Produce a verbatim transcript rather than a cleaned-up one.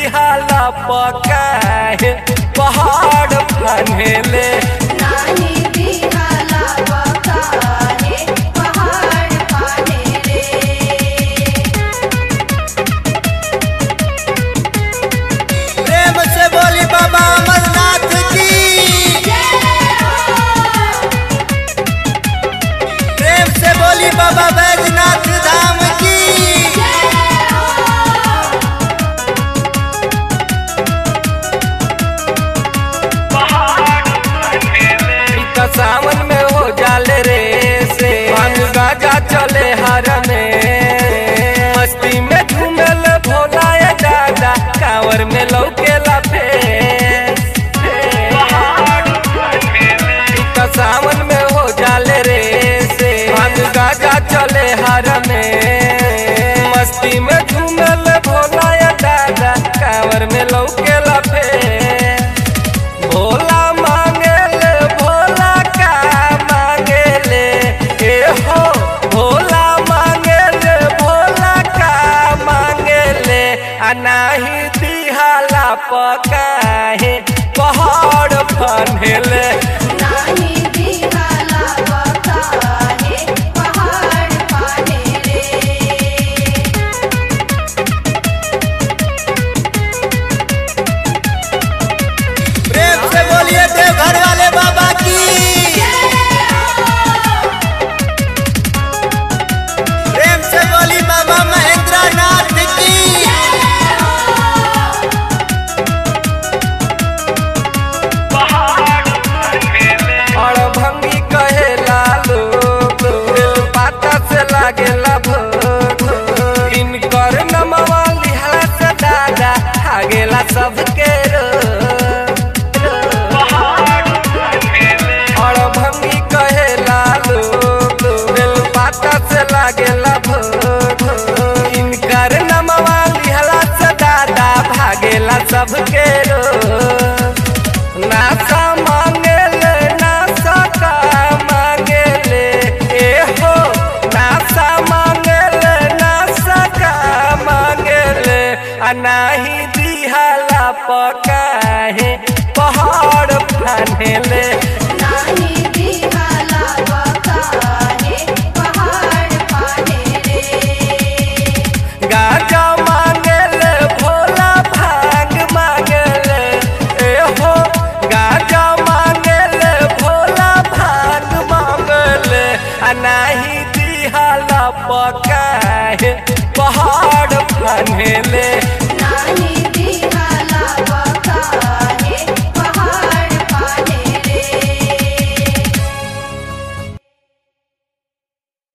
दिहाला पकाहे पहाड़ फानेले नाही दिहाला पकाहे पहाड़ फानेले। प्रेम से बोली बाबा अमरनाथ की, प्रेम से बोली बाबा बैजनाथ धाम की। सावन में हो जाले रे से गाजा चले हर में मस्ती में झूमल भोला ये दादा कांवर में लौकेला फेस। सावन में हो जाले रे से गाजा चले हर में मस्ती में झूमल भोला ये दादा कांवर में लौकेला फेस। भोला मांगेले भोला का मांगेले ए हो भोला मांगेले भोला का मांगेले अनाही दिहाला पकाहे पहाड़ फानेले नाही दिहाला पकाहे पहाड़ फानेले। प्रेम से बोलिए देवघर वाले बाबा की, प्रेम से बोली बाबा महेंद्र नाथ की। और भंगी कहे लालो दिल पाता से लागेला भोग इनकर नमवा लिहाला से दादा आगेला सबके और भंगी कहे लालो दिल पाता से लागेला भोग इनकर नमवा लिहाला से दादा भागेला सबके नासा मांगेले नासा का मांगेले ए हो नासा मांगेले नासा का मांगेले अनाही दिहाला पकाहे पहाड़ फानेले नाही